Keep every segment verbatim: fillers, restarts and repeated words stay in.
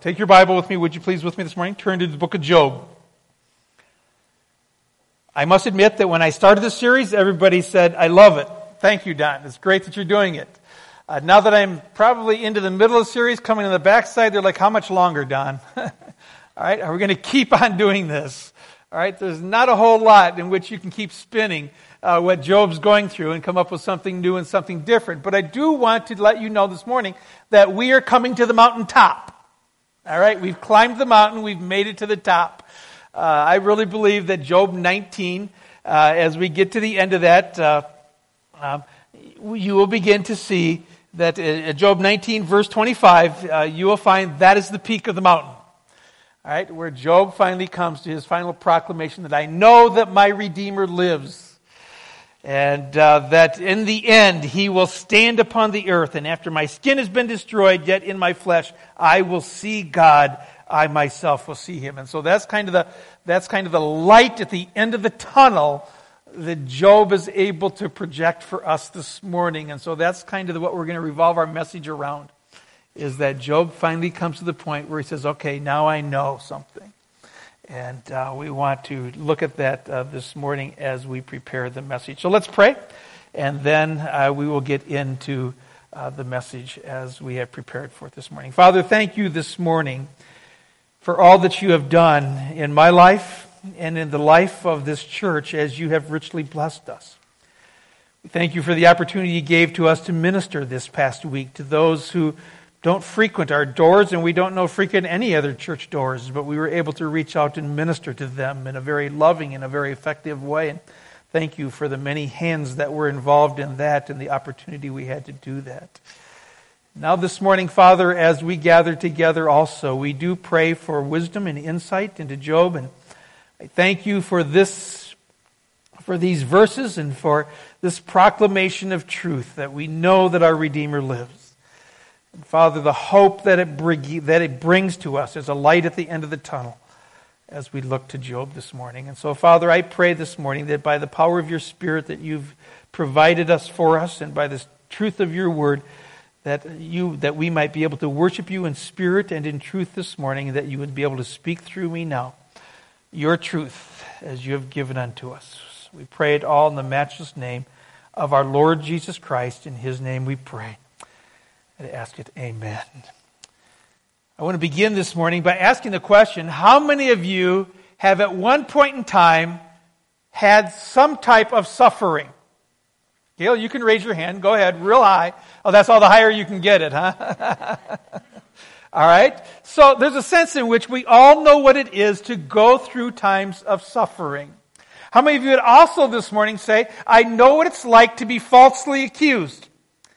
Take your Bible with me, would you please, with me this morning? Turn to the book of Job. I must admit that when I started this series, everybody said, I love it. Thank you, Don. It's great that you're doing it. Uh, now that I'm probably into the middle of the series, coming to the backside, they're like, how much longer, Don? All right, are we going to keep on doing this? All right, there's not a whole lot in which you can keep spinning uh, what Job's going through and come up with something new and something different. But I do want to let you know this morning that we are coming to the mountaintop. All right, we've climbed the mountain, we've made it to the top. Uh, I really believe that Job nineteen, uh, as we get to the end of that, uh, um, you will begin to see that uh, Job nineteen, verse twenty-five, uh, you will find that is the peak of the mountain. All right, where Job finally comes to his final proclamation that I know that my Redeemer lives. And uh, that in the end, he will stand upon the earth. And after my skin has been destroyed, yet in my flesh, I will see God. I myself will see him. And so that's kind of the, that's kind of the light at the end of the tunnel that Job is able to project for us this morning. And so that's kind of what we're going to revolve our message around, is that Job finally comes to the point where he says, okay, now I know something. And uh, we want to look at that uh, this morning as we prepare the message. So let's pray, and then uh, we will get into uh, the message as we have prepared for it this morning. Father, thank you this morning for all that you have done in my life and in the life of this church as you have richly blessed us. We thank you for the opportunity you gave to us to minister this past week to those who don't frequent our doors, and we don't know frequent any other church doors, but we were able to reach out and minister to them in a very loving and a very effective way. And thank you for the many hands that were involved in that and the opportunity we had to do that. Now this morning, Father, as we gather together also, we do pray for wisdom and insight into Job, and I thank you for this, for these verses and for this proclamation of truth that we know that our Redeemer lives. And Father, the hope that it, bring, that it brings to us is a light at the end of the tunnel as we look to Job this morning. And so, Father, I pray this morning that by the power of your Spirit that you've provided us for us, and by the truth of your word, that you that we might be able to worship you in spirit and in truth this morning, and that you would be able to speak through me now your truth as you have given unto us. We pray it all in the matchless name of our Lord Jesus Christ. In his name we pray. I ask it, amen. I want to begin this morning by asking the question, how many of you have at one point in time had some type of suffering? Gail, you can raise your hand. Go ahead, real high. Oh, that's all the higher you can get it, huh? All right. So there's a sense in which we all know what it is to go through times of suffering. How many of you would also this morning say, I know what it's like to be falsely accused?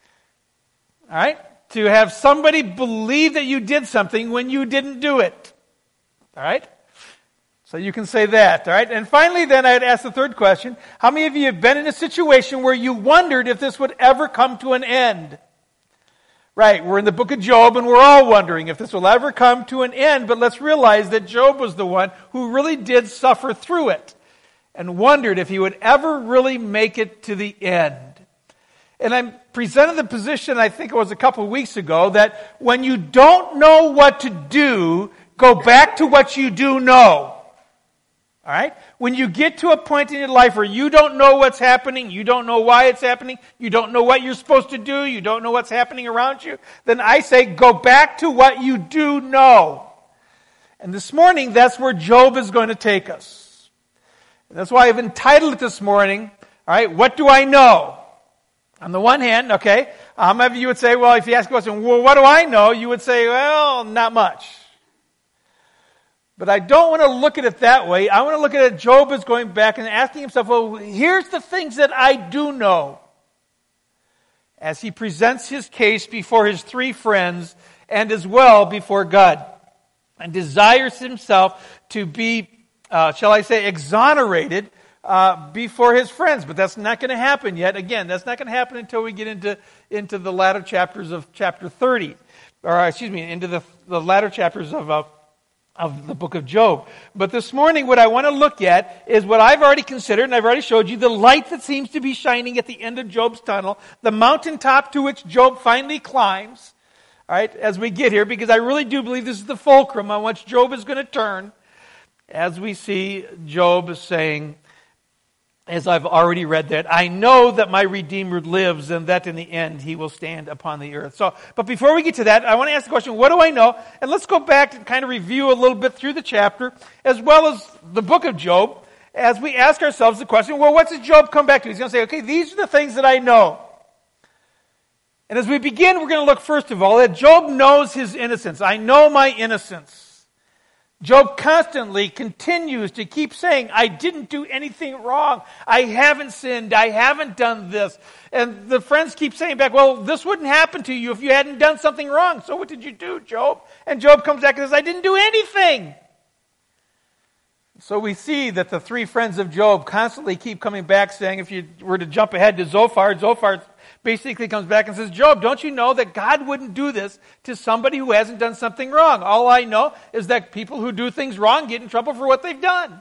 All right. To have somebody believe that you did something when you didn't do it. All right? So you can say that. All right? And finally, then, I'd ask the third question. How many of you have been in a situation where you wondered if this would ever come to an end? Right. We're in the book of Job, and we're all wondering if this will ever come to an end. But let's realize that Job was the one who really did suffer through it and wondered if he would ever really make it to the end. And I'm presented the position, I think it was a couple of weeks ago, that when you don't know what to do, go back to what you do know. All right? When you get to a point in your life where you don't know what's happening, you don't know why it's happening, you don't know what you're supposed to do, you don't know what's happening around you, then I say go back to what you do know. And this morning, that's where Job is going to take us. And that's why I've entitled it this morning, all right, what do I know? On the one hand, okay, how many of you would say, well, if you ask a question, well, what do I know? You would say, well, not much. But I don't want to look at it that way. I want to look at it, Job is going back and asking himself, well, here's the things that I do know. As he presents his case before his three friends and as well before God. And desires himself to be, uh, shall I say, exonerated Uh, before his friends, but that's not going to happen yet. Again, that's not going to happen until we get into into the latter chapters of chapter thirty, or excuse me, into the the latter chapters of uh, of the book of Job. But this morning, what I want to look at is what I've already considered, and I've already showed you, the light that seems to be shining at the end of Job's tunnel, the mountaintop to which Job finally climbs. All right, as we get here, because I really do believe this is the fulcrum on which Job is going to turn, as we see Job saying, as I've already read that, I know that my Redeemer lives and that in the end he will stand upon the earth. So, but before we get to that, I want to ask the question, what do I know? And let's go back and kind of review a little bit through the chapter, as well as the book of Job, as we ask ourselves the question, well, what does Job come back to? He's going to say, okay, these are the things that I know. And as we begin, we're going to look first of all that Job knows his innocence. I know my innocence. Job constantly continues to keep saying, I didn't do anything wrong. I haven't sinned. I haven't done this. And the friends keep saying back, well, this wouldn't happen to you if you hadn't done something wrong. So what did you do, Job? And Job comes back and says, I didn't do anything. So we see that the three friends of Job constantly keep coming back saying, if you were to jump ahead to Zophar, Zophar basically comes back and says, Job, don't you know that God wouldn't do this to somebody who hasn't done something wrong? All I know is that people who do things wrong get in trouble for what they've done.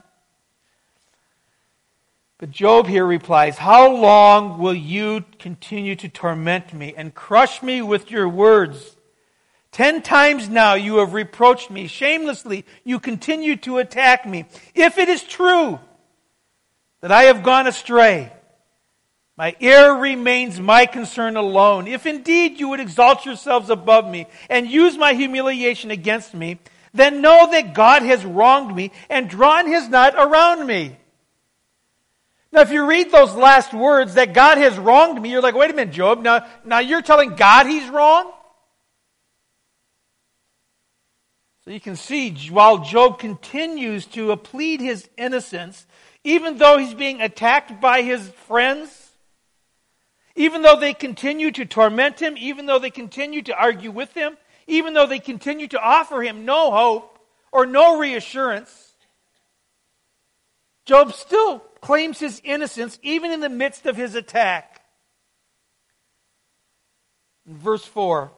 But Job here replies, how long will you continue to torment me and crush me with your words? Ten times now you have reproached me. Shamelessly you continue to attack me. If it is true that I have gone astray, my ear remains my concern alone. If indeed you would exalt yourselves above me and use my humiliation against me, then know that God has wronged me and drawn his net around me. Now, if you read those last words, that God has wronged me, you're like, wait a minute, Job, now, now you're telling God he's wrong? So you can see, while Job continues to plead his innocence, even though he's being attacked by his friends, even though they continue to torment him, even though they continue to argue with him, even though they continue to offer him no hope or no reassurance, Job still claims his innocence even in the midst of his attack. In verse four,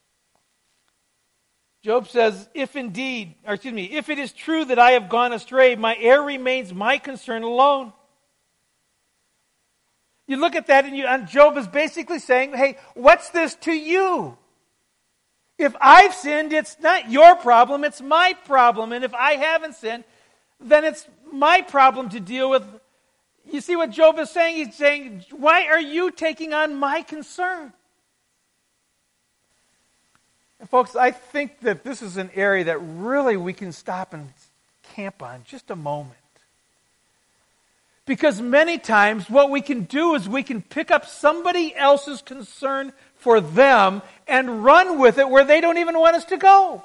Job says, if indeed, or excuse me, if it is true that I have gone astray, my heir remains my concern alone. You look at that and, you, and Job is basically saying, hey, what's this to you? If I've sinned, it's not your problem, it's my problem. And if I haven't sinned, then it's my problem to deal with. You see what Job is saying? He's saying, why are you taking on my concern? And folks, I think that this is an area that really we can stop and camp on just a moment. Because many times what we can do is we can pick up somebody else's concern for them and run with it where they don't even want us to go.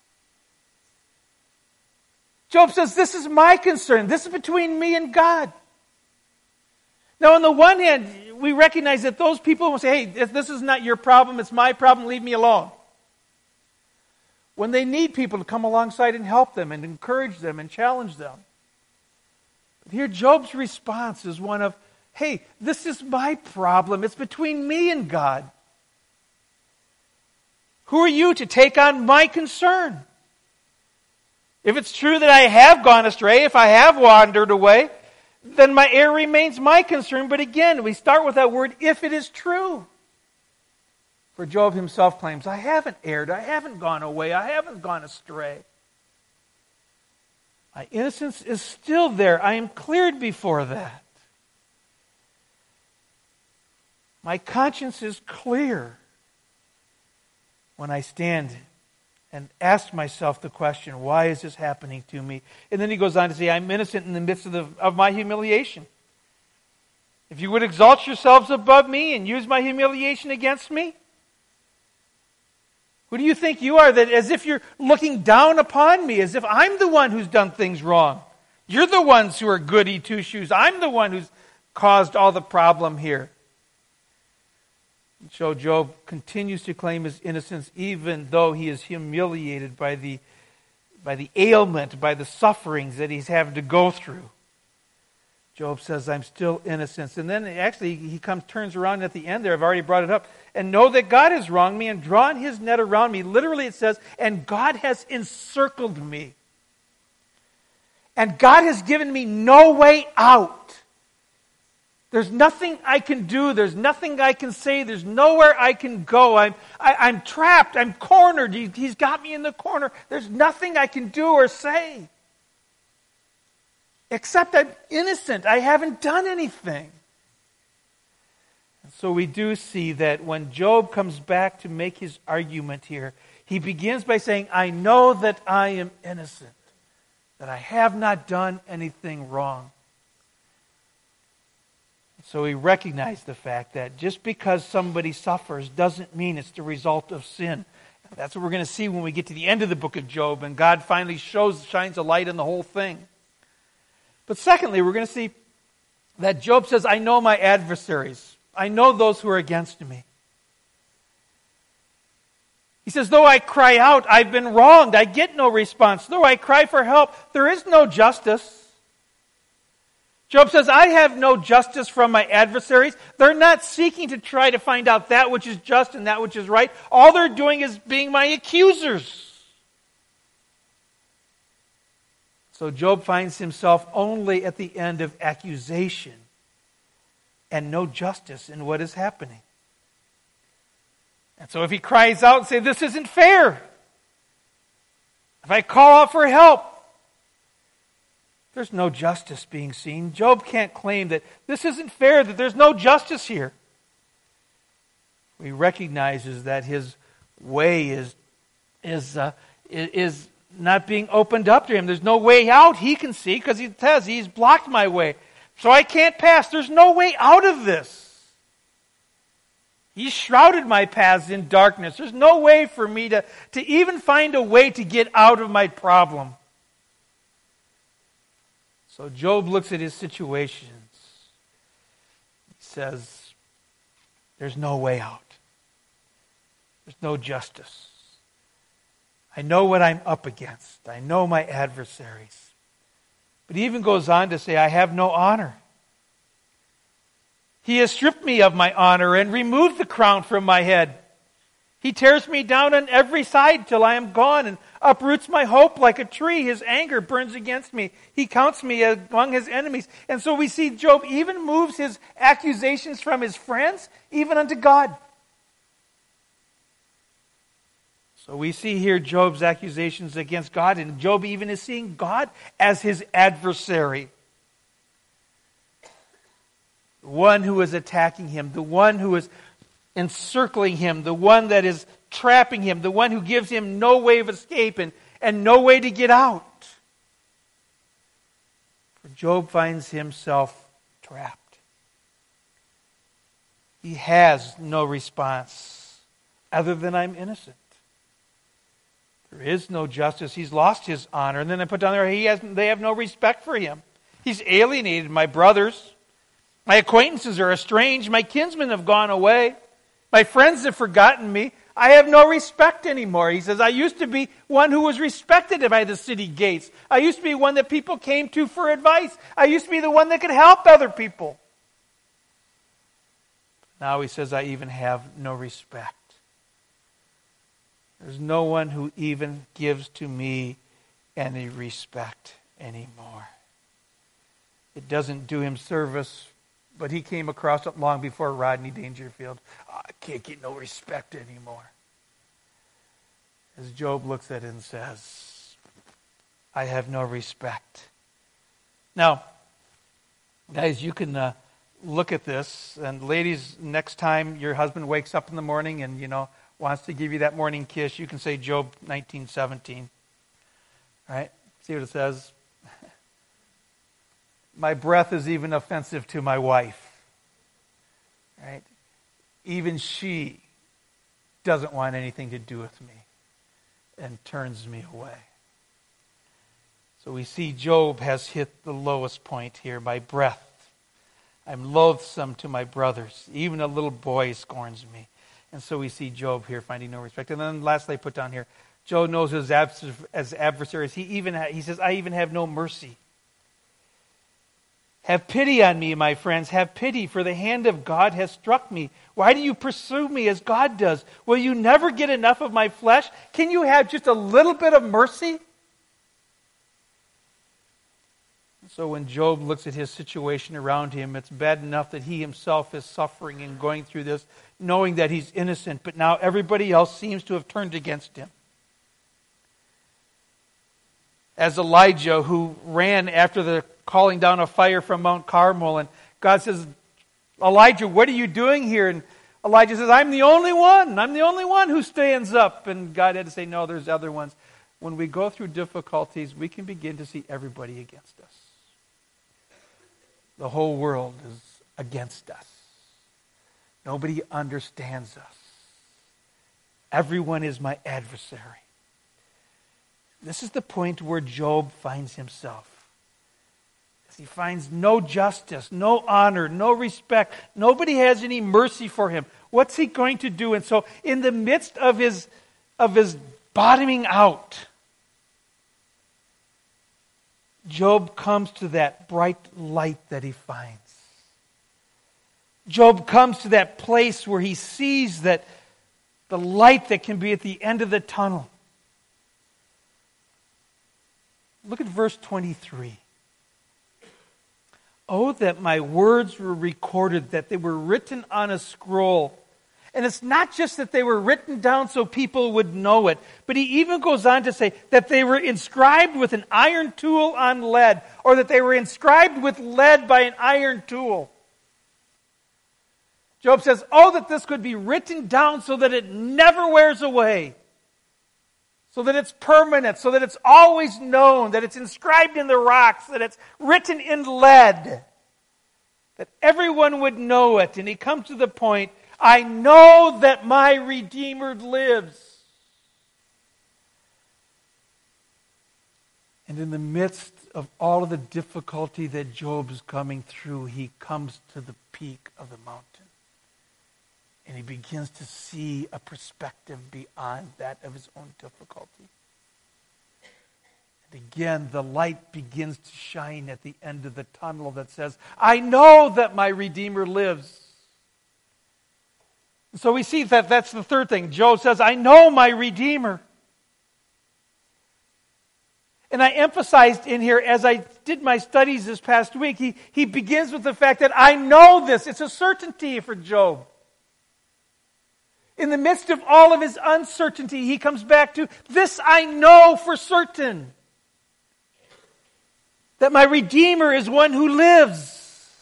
Job says, this is my concern. This is between me and God. Now, on the one hand, we recognize that those people will say, hey, this is not your problem, it's my problem, leave me alone. When they need people to come alongside and help them and encourage them and challenge them. Here, Job's response is one of, hey, this is my problem. It's between me and God. Who are you to take on my concern? If it's true that I have gone astray, if I have wandered away, then my heir remains my concern. But again, we start with that word, if it is true. For Job himself claims, I haven't erred, I haven't gone away, I haven't gone astray. My innocence is still there. I am cleared before that. My conscience is clear when I stand and ask myself the question, why is this happening to me? And then he goes on to say, I'm innocent in the midst of, the, of my humiliation. If you would exalt yourselves above me and use my humiliation against me, who do you think you are, that as if you're looking down upon me, as if I'm the one who's done things wrong? You're the ones who are goody two-shoes. I'm the one who's caused all the problem here. So Job continues to claim his innocence even though he is humiliated by the, by the ailment, by the sufferings that he's having to go through. Job says, I'm still innocent. And then actually he comes, turns around at the end there, I've already brought it up, and know that God has wronged me and drawn his net around me. Literally it says, and God has encircled me. And God has given me no way out. There's nothing I can do. There's nothing I can say. There's nowhere I can go. I'm, I, I'm trapped. I'm cornered. He, he's got me in the corner. There's nothing I can do or say. Except I'm innocent. I haven't done anything. And so we do see that when Job comes back to make his argument here, he begins by saying, I know that I am innocent, that I have not done anything wrong. So we recognize the fact that just because somebody suffers doesn't mean it's the result of sin. That's what we're going to see when we get to the end of the book of Job and God finally shows, shines a light on the whole thing. But secondly, we're going to see that Job says, I know my adversaries. I know those who are against me. He says, though I cry out, I've been wronged. I get no response. Though I cry for help, there is no justice. Job says, I have no justice from my adversaries. They're not seeking to try to find out that which is just and that which is right. All they're doing is being my accusers. So Job finds himself only at the end of accusation and no justice in what is happening. And so if he cries out and says, this isn't fair, if I call out for help, there's no justice being seen. Job can't claim that this isn't fair, that there's no justice here. He recognizes that his way is, is, uh, is not being opened up to him. There's no way out he can see because he says he's blocked my way. So I can't pass. There's no way out of this. He's shrouded my paths in darkness. There's no way for me to, to even find a way to get out of my problem. So Job looks at his situations. He says, there's no way out. There's no justice. I know what I'm up against. I know my adversaries. But he even goes on to say, I have no honor. He has stripped me of my honor and removed the crown from my head. He tears me down on every side till I am gone and uproots my hope like a tree. His anger burns against me. He counts me among his enemies. And so we see Job even moves his accusations from his friends even unto God. So we see here Job's accusations against God, and Job even is seeing God as his adversary. The one who is attacking him, the one who is encircling him, the one that is trapping him, the one who gives him no way of escape and, and no way to get out. For Job finds himself trapped. He has no response other than I'm innocent. There is no justice. He's lost his honor. And then I put down there, he has, they have no respect for him. He's alienated my brothers. My acquaintances are estranged. My kinsmen have gone away. My friends have forgotten me. I have no respect anymore. He says, I used to be one who was respected by the city gates. I used to be one that people came to for advice. I used to be the one that could help other people. Now he says, I even have no respect. There's no one who even gives to me any respect anymore. It doesn't do him service. But he came across it long before Rodney Dangerfield. Oh, I can't get no respect anymore. As Job looks at it and says, I have no respect. Now, guys, you can uh, look at this. And ladies, next time your husband wakes up in the morning and, you know, wants to give you that morning kiss, you can say Job nineteen seventeen. All right? See what it says? My breath is even offensive to my wife. Right? Even she doesn't want anything to do with me and turns me away. So we see Job has hit the lowest point here. My breath. I'm loathsome to my brothers. Even a little boy scorns me. And so we see Job here finding no respect. And then lastly I put down here, Job knows his as adversaries. He even ha- he says, I even have no mercy. Have pity on me, my friends. Have pity, for the hand of God has struck me. Why do you pursue me as God does? Will you never get enough of my flesh? Can you have just a little bit of mercy? So when Job looks at his situation around him, it's bad enough that he himself is suffering and going through this, knowing that he's innocent, but now everybody else seems to have turned against him. As Elijah, who ran after the calling down of fire from Mount Carmel, and God says, Elijah, what are you doing here? And Elijah says, I'm the only one. I'm the only one who stands up. And God had to say, no, there's other ones. When we go through difficulties, we can begin to see everybody against us. The whole world is against us. Nobody understands us. Everyone is my adversary. This is the point where Job finds himself. He finds no justice, no honor, no respect. Nobody has any mercy for him. What's he going to do? And so in the midst of his, of his bottoming out, Job comes to that bright light that he finds. Job comes to that place where he sees that the light that can be at the end of the tunnel. Look at verse twenty-three. Oh, that my words were recorded, that they were written on a scroll. And it's not just that they were written down so people would know it, but he even goes on to say that they were inscribed with an iron tool on lead, or that they were inscribed with lead by an iron tool. Job says, oh, that this could be written down so that it never wears away, so that it's permanent, so that it's always known, that it's inscribed in the rocks, that it's written in lead, that everyone would know it. And he comes to the point, I know that my Redeemer lives. And in the midst of all of the difficulty that Job is coming through, he comes to the peak of the mountain. And he begins to see a perspective beyond that of his own difficulty. And again, the light begins to shine at the end of the tunnel that says, I know that my Redeemer lives. So we see that that's the third thing. Job says, I know my Redeemer. And I emphasized in here, as I did my studies this past week, he, he begins with the fact that I know this. It's a certainty for Job. In the midst of all of his uncertainty, he comes back to, this I know for certain. That my Redeemer is one who lives.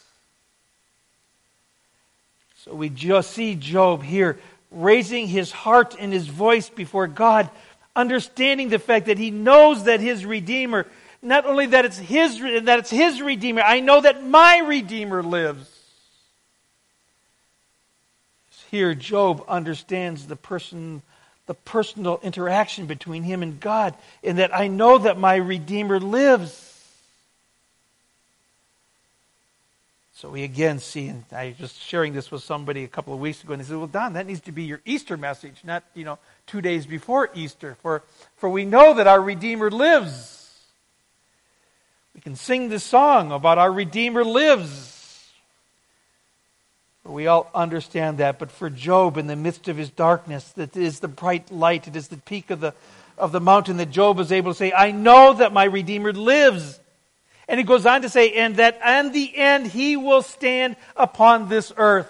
So we just see Job here raising his heart and his voice before God, understanding the fact that he knows that his Redeemer, not only that it's his that it's his Redeemer, I know that my Redeemer lives. Here Job understands the person, the personal interaction between him and God, and that I know that my Redeemer lives. So we again see, and I was just sharing this with somebody a couple of weeks ago, and they said, well, Don, that needs to be your Easter message, not, you know, two days before Easter. For, for we know that our Redeemer lives. We can sing this song about our Redeemer lives. For we all understand that. But for Job, in the midst of his darkness, that is the bright light, it is the peak of the, of the mountain that Job is able to say, I know that my Redeemer lives. And he goes on to say, and that in the end he will stand upon this earth.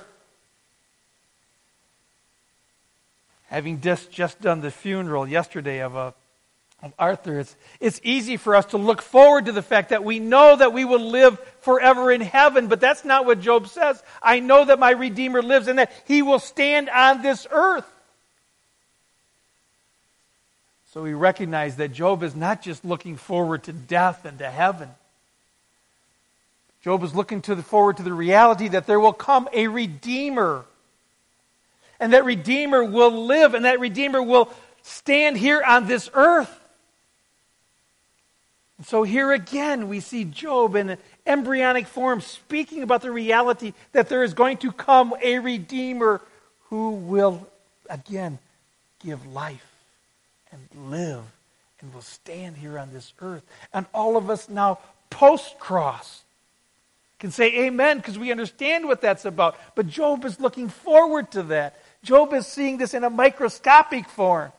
Having just, just done the funeral yesterday of, a, of Arthur, it's, it's easy for us to look forward to the fact that we know that we will live forever in heaven, but that's not what Job says. I know that my Redeemer lives and that he will stand on this earth. So we recognize that Job is not just looking forward to death and to heaven. Job is looking to the, forward to the reality that there will come a Redeemer. And that Redeemer will live, and that Redeemer will stand here on this earth. And so here again we see Job in an embryonic form speaking about the reality that there is going to come a Redeemer who will again give life and live and will stand here on this earth. And all of us now post-cross can say amen because we understand what that's about. But Job is looking forward to that. Job is seeing this in a microscopic form.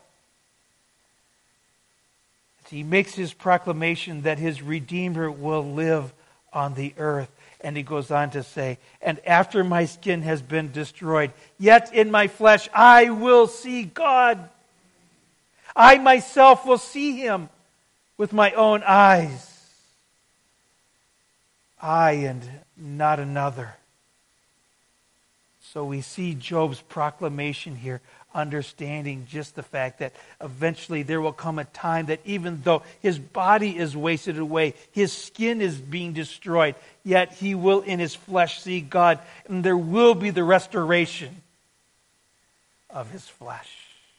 He makes his proclamation that his Redeemer will live on the earth. And he goes on to say, and after my skin has been destroyed, yet in my flesh I will see God. I myself will see him with my own eyes. I and not another. So we see Job's proclamation here, understanding just the fact that eventually there will come a time that even though his body is wasted away, his skin is being destroyed, yet he will in his flesh see God, and there will be the restoration of his flesh.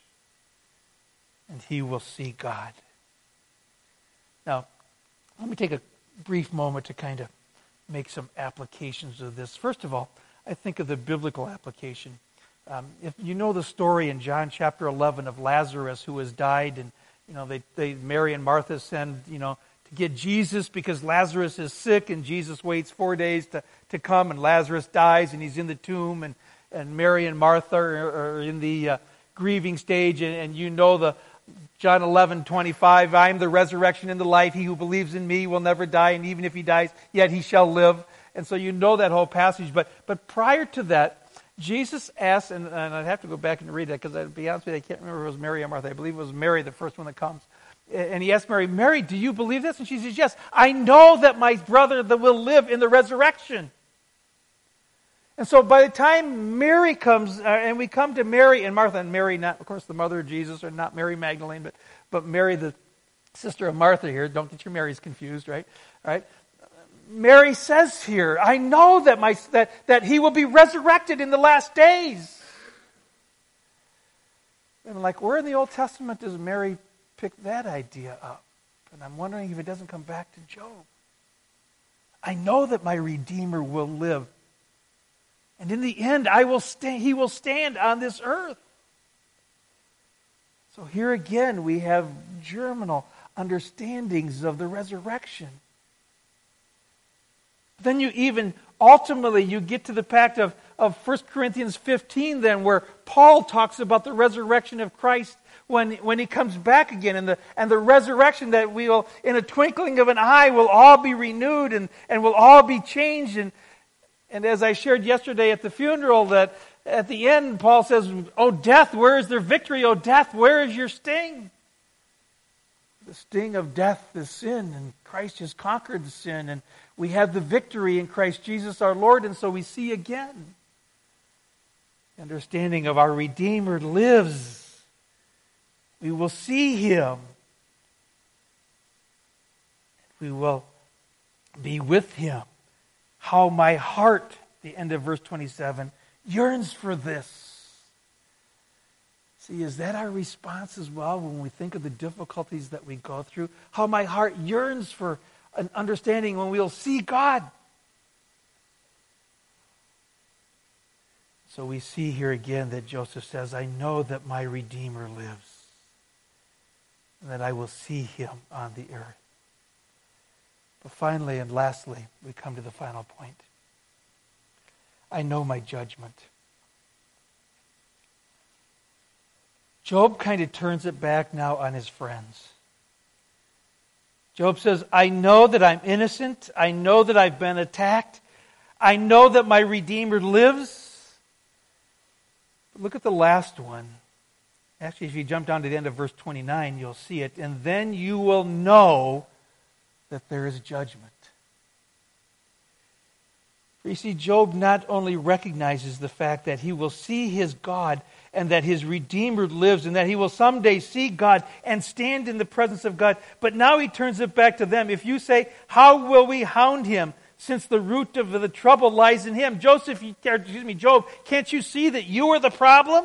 And he will see God. Now, let me take a brief moment to kind of make some applications of this. First of all, I think of the biblical application. Um, if you know the story in John chapter eleven of Lazarus who has died, and you know they, they Mary and Martha send you know to get Jesus because Lazarus is sick, and Jesus waits four days to, to come, and Lazarus dies, and he's in the tomb, and, and Mary and Martha are, are in the uh, grieving stage, and, and you know the John eleven twenty-five, I am the resurrection and the life. He who believes in me will never die, and even if he dies, yet he shall live. And so you know that whole passage. But but prior to that, Jesus asked, and, and I'd have to go back and read that because, to be honest with you, I can't remember if it was Mary or Martha. I believe it was Mary, the first one that comes. And he asked Mary, Mary, do you believe this? And she says, yes, I know that my brother that will live in the resurrection. And so by the time Mary comes, uh, and we come to Mary and Martha, and Mary, not, of course, the mother of Jesus, or not Mary Magdalene, but, but Mary, the sister of Martha here. Don't get your Marys confused, right? Right? Mary says here, I know that, my, that, that he will be resurrected in the last days. And like, where in the Old Testament does Mary pick that idea up? And I'm wondering if it doesn't come back to Job. I know that my Redeemer will live. And in the end, I will stand, he will stand on this earth. So here again, we have germinal understandings of the resurrection. Then you even, ultimately, you get to the fact of, of First Corinthians fifteen then, where Paul talks about the resurrection of Christ when, when he comes back again, and the, and the resurrection that we will, in a twinkling of an eye, will all be renewed and, and will all be changed. And, and as I shared yesterday at the funeral, that at the end, Paul says, "O death, where is their victory? O death, where is your sting?" The sting of death is sin, and Christ has conquered the sin, and we have the victory in Christ Jesus our Lord. And so we see again, the understanding of our Redeemer lives. We will see him. We will be with him. How my heart, the end of verse twenty-seven, yearns for this. See, is that our response as well when we think of the difficulties that we go through? How my heart yearns for an understanding when we'll see God. So we see here again that Joseph says, I know that my Redeemer lives, and that I will see him on the earth. But finally and lastly, we come to the final point. I know my judgment. Job kind of turns it back now on his friends. Job says, I know that I'm innocent. I know that I've been attacked. I know that my Redeemer lives. But look at the last one. Actually, if you jump down to the end of verse twenty-nine, you'll see it. And then you will know that there is judgment. You see, Job not only recognizes the fact that he will see his God and that his Redeemer lives and that he will someday see God and stand in the presence of God, but now he turns it back to them. If you say, how will we hound him since the root of the trouble lies in him? Joseph, excuse me, Job, can't you see that you are the problem?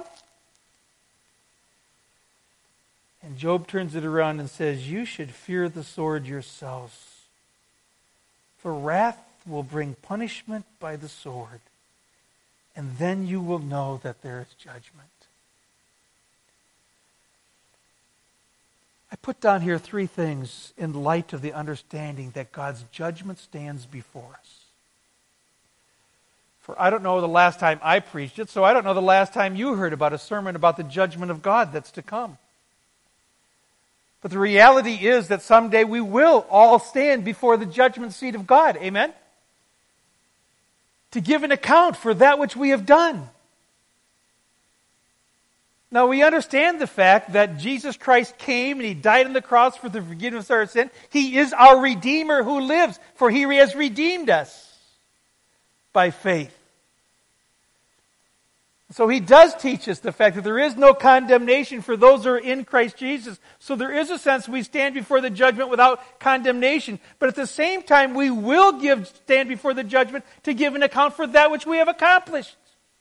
And Job turns it around and says, you should fear the sword yourselves, for wrath will bring punishment by the sword, and then you will know that there is judgment. I put down here three things in light of the understanding that God's judgment stands before us. For I don't know the last time I preached it, so I don't know the last time you heard about a sermon about the judgment of God that's to come. But the reality is that someday we will all stand before the judgment seat of God. Amen? to give an account for that which we have done. Now, we understand the fact that Jesus Christ came and He died on the cross for the forgiveness of our sin. He is our Redeemer who lives, for He has redeemed us by faith. So He does teach us the fact that there is no condemnation for those who are in Christ Jesus. So there is a sense we stand before the judgment without condemnation. But at the same time, we will give stand before the judgment to give an account for that which we have accomplished.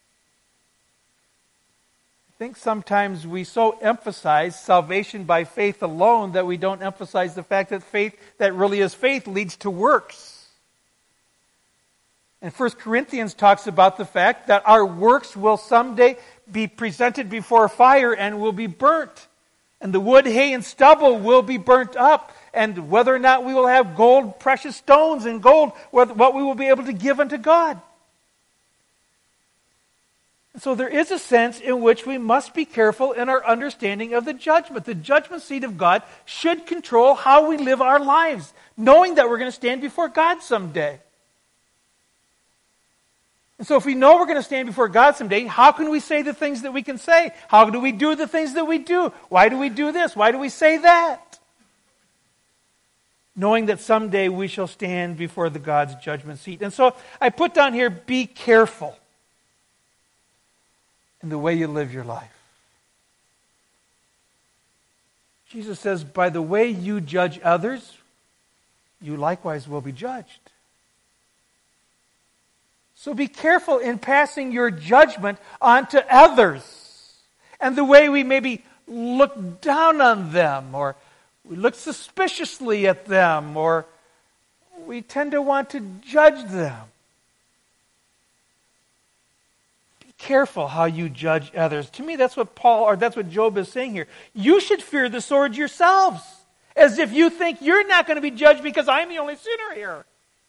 I think sometimes we so emphasize salvation by faith alone that we don't emphasize the fact that faith that really is faith leads to works. And First Corinthians talks about the fact that our works will someday be presented before fire and will be burnt. And the wood, hay, and stubble will be burnt up. And whether or not we will have gold, precious stones and gold, what we will be able to give unto God. So there is a sense in which we must be careful in our understanding of the judgment. The judgment seat of God should control how we live our lives, knowing that we're going to stand before God someday. And so if we know we're going to stand before God someday, how can we say the things that we can say? How do we do the things that we do? Why do we do this? Why do we say that? Knowing that someday we shall stand before the God's judgment seat. And so I put down here, be careful in the way you live your life. Jesus says, by the way you judge others, you likewise will be judged. So be careful in passing your judgment on to others. And the way we maybe look down on them, or we look suspiciously at them, or we tend to want to judge them. Careful how you judge others. To me, that's what Paul, or that's what Job is saying here. You should fear the sword yourselves, as if you think you're not going to be judged because I'm the only sinner here.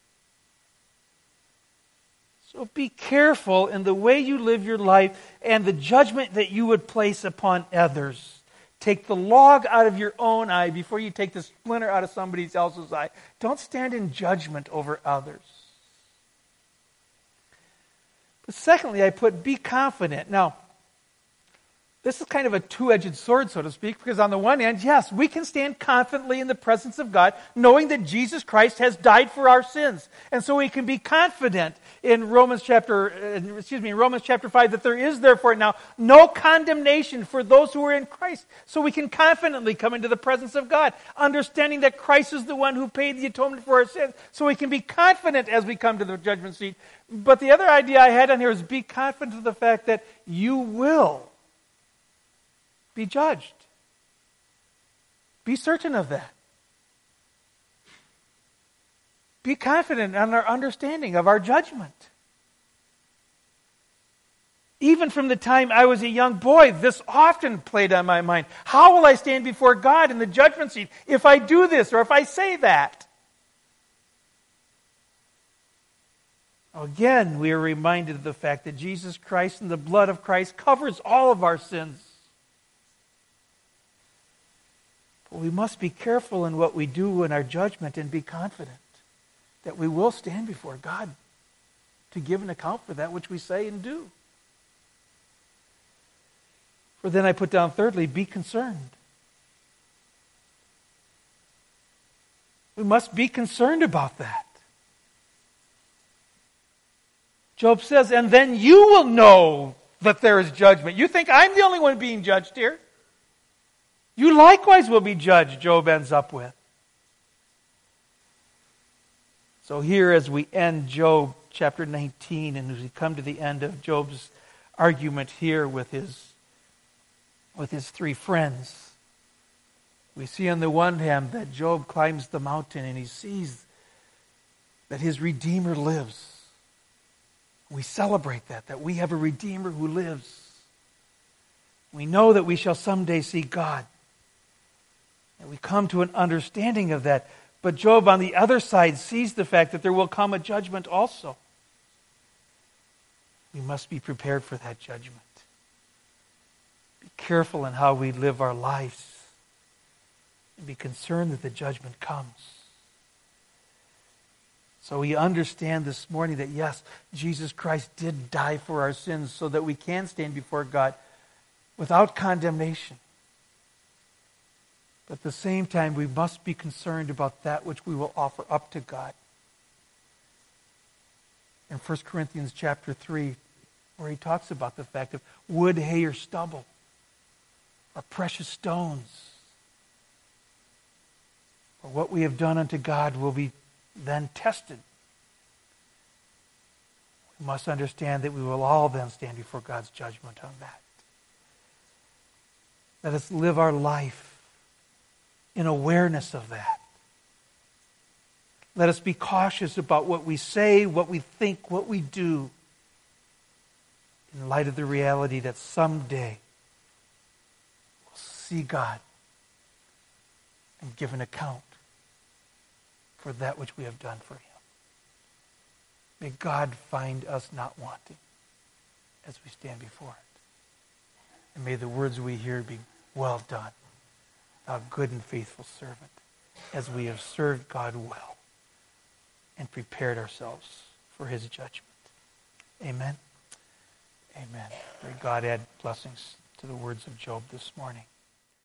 So be careful in the way you live your life and the judgment that you would place upon others. Take the log out of your own eye before you take the splinter out of somebody else's eye. Don't stand in judgment over others. But secondly, I put, be confident. Now, this is kind of a two-edged sword, so to speak, because on the one hand, yes, we can stand confidently in the presence of God, knowing that Jesus Christ has died for our sins. And so we can be confident in Romans chapter, excuse me, in Romans chapter five, that there is therefore now no condemnation for those who are in Christ. So we can confidently come into the presence of God, understanding that Christ is the one who paid the atonement for our sins. So we can be confident as we come to the judgment seat. But the other idea I had on here is be confident of the fact that you will be judged. Be certain of that. Be confident in our understanding of our judgment. Even from the time I was a young boy, this often played on my mind. How will I stand before God in the judgment seat if I do this or if I say that? Again, we are reminded of the fact that Jesus Christ and the blood of Christ covers all of our sins. But we must be careful in what we do in our judgment and be confident that we will stand before God to give an account for that which we say and do. For then I put down thirdly, be concerned. We must be concerned about that. Job says, and then you will know that there is judgment. You think I'm the only one being judged here? You likewise will be judged, Job ends up with. So here as we end Job chapter nineteen, and as we come to the end of Job's argument here with his, with his three friends, we see on the one hand that Job climbs the mountain and he sees that his Redeemer lives. We celebrate that, that we have a Redeemer who lives. We know that we shall someday see God. And we come to an understanding of that. But Job, on the other side, sees the fact that there will come a judgment also. We must be prepared for that judgment. Be careful in how we live our lives. And be concerned that the judgment comes. So we understand this morning that yes, Jesus Christ did die for our sins so that we can stand before God without condemnation. But at the same time, we must be concerned about that which we will offer up to God. In First Corinthians chapter three, where he talks about the fact of wood, hay, or stubble, or precious stones, or what we have done unto God will be then tested. We must understand that we will all then stand before God's judgment on that. Let us live our life in awareness of that. Let us be cautious about what we say, what we think, what we do, in light of the reality that someday we'll see God and give an account for that which we have done for him. May God find us not wanting as we stand before it. And may the words we hear be, well done, thou good and faithful servant, as we have served God well and prepared ourselves for his judgment. Amen. Amen. May God add blessings to the words of Job this morning.